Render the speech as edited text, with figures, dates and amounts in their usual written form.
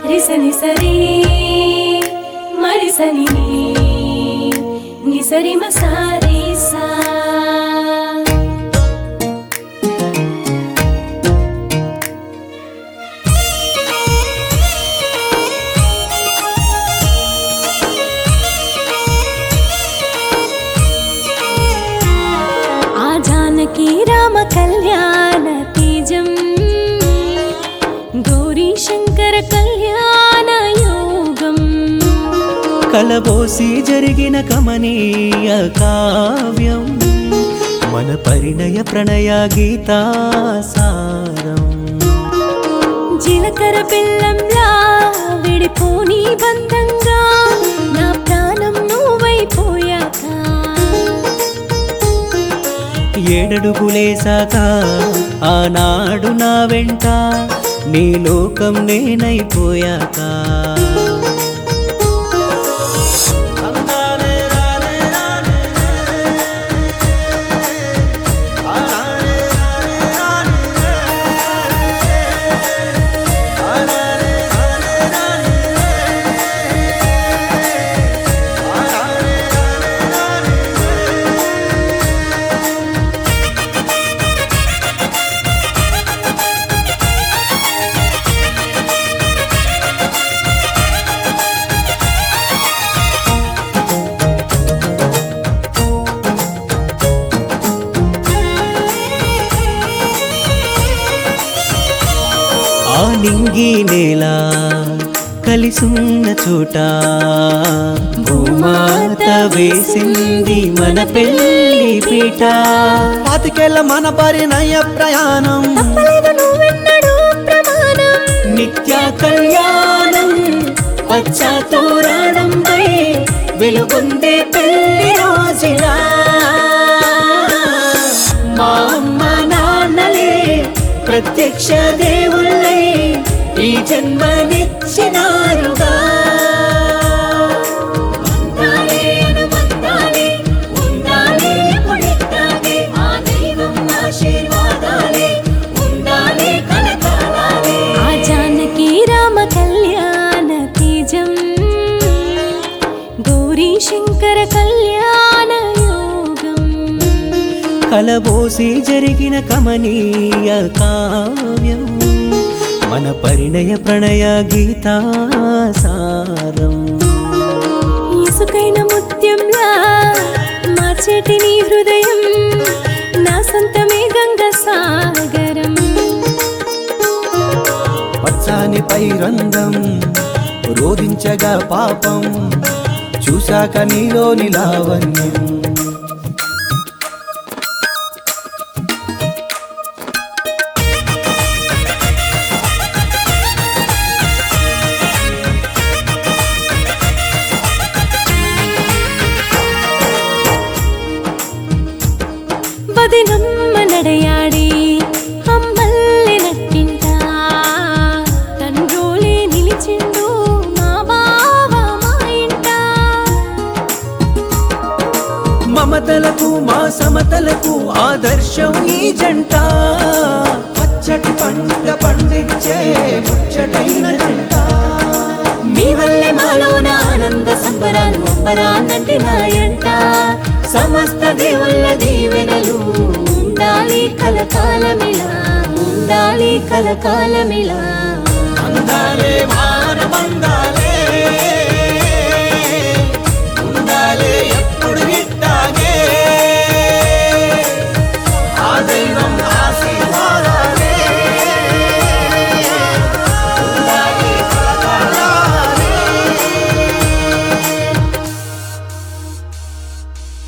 రిసని సరి మరిసని నిసరి మసారి సా जानकी राम कल्याण तेजम गौरी शंकर कल्याण योगम కలబోసి జరిగిన కమనీయ కావ్యం మన పరిణయ ప్రణయ గీతా సారం జీలకర్ర బెల్లంలా విడిపోని బంధంగా నా ప్రాణం నువ్వైపోయాక ఏడడుగులేసాక ఆనాడు నా వెంట నీ లోకం నేనైపోయాక నింగి నేల కలిసున్న చోట భూమాత వేసింది మన పెళ్లి పీట పాతికేళ్ళ మన పరిణయ ప్రయాణం నిత్య కళ్యాణం పచ్చ తోరణంపై వెలుగొందే పెళ్లి రోజులా మా అమ్మ నాన్నలే ప్రత్యక్ష దేవుళ్ళై ఈ జన్మనిచ్చినారుగా ఆ జానకి రామ కళ్యాణ తేజం గౌరీ శంకర కళ్యాణ యోగం కలబోసి జరిగిన కమనీయ కావ్యం మన పరిణయ ప్రణయ గీతా సారం ఇసుకైన ముత్యంలా మార్చేటి నీ హృదయం నా సొంతమే గంగా సాగరం పచ్చాని పై రంగం రోధించగా పాపం చూశాక నీలోని లావణ్యం పదినమ్మ నడయాడి అమ్మల్లి నట్టింట తండ్రోలే నిలిచిండు మా బావ మా ఇంట మమతలకు మా సమతలకు ఆదర్శం ఈ జంట పచ్చటి పంట పండించే ముచ్చటైన జంట మీ వల్లే మాలోన ఆనంద సంబరాలు అంబరాన్నంటి నాయంట సమస్త దేవుళ్ళ దీవెనలు ఉండాలి కలకాలమిలా ఉండాలి కలకాలమిలా